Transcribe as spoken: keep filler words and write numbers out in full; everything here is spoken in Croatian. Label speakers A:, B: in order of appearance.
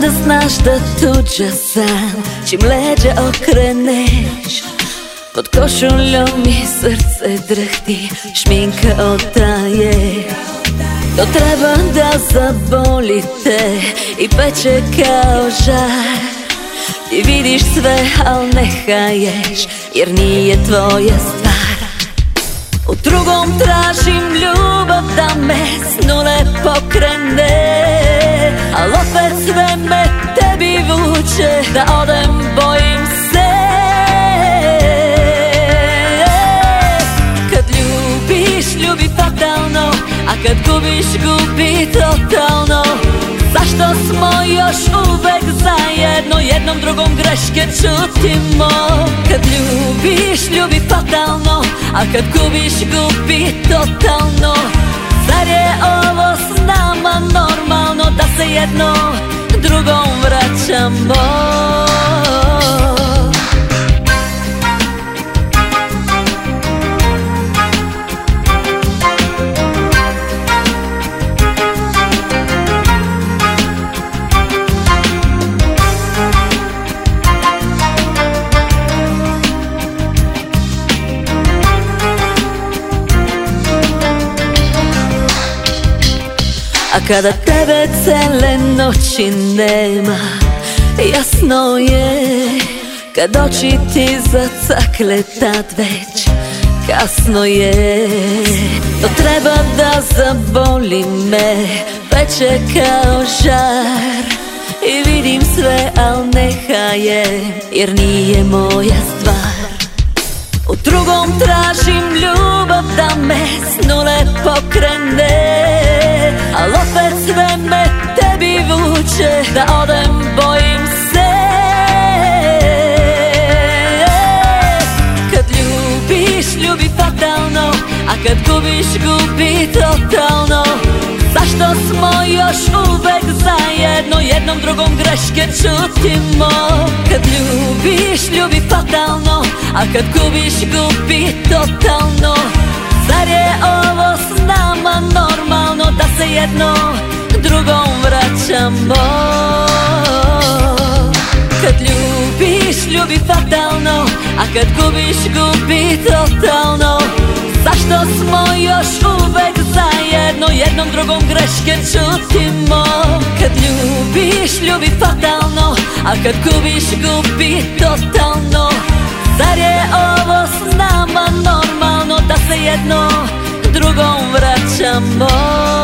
A: znaš da tuđa san čim leđa okreneš, pod košuljom mi srce drhti, šminka otaje. To treba da zaboli te i peče kao žar. Ti vidiš sve, al ne haješ, jer nije tvoja stvar. U drugom tražim ljubav da me s nule pokrene, al opet sve me tebi vuče, da odem bojim se. Kad ljubiš, ljubi fatalno, a kad gubiš, gubi totalno. Zašto smo još uvek zajedno, jednom drugom greške čutimo? Kad ljubiš, ljubi fatalno, a kad gubiš, gubi totalno. Zar je ovo s nama normalno, da se jedno drugom vraćamo? A kada tebe cele noći nema, jasno je, kad oči ti zacakle, tad već kasno je. To treba da zaboli me, peče kao žar. I vidim sve, al ne hajem, jer nije moja stvar. U drugom tražim ljubav da me s nule pokrene, al opet sve me tebi vuče, da odem bojim se. Kad ljubiš, ljubi fatalno, a kad gubiš, gubi totalno. Zašto smo još uvek zajedno, jednom drugom greške čutimo? Kad ljubiš, ljubi fatalno, a kad gubiš, gubi totalno. Zar je ovo s nama normalno, da se jedno drugom vraćamo? Kad ljubiš, ljubi fatalno, a kad gubiš, gubi totalno. Zašto smo još uvek zajedno, jednom drugom greške čutimo? Kad ljubiš, ljubi fatalno, a kad gubiš, gubi totalno. Zar je ovo s nama normalno, da se jedno drugom vraćamo?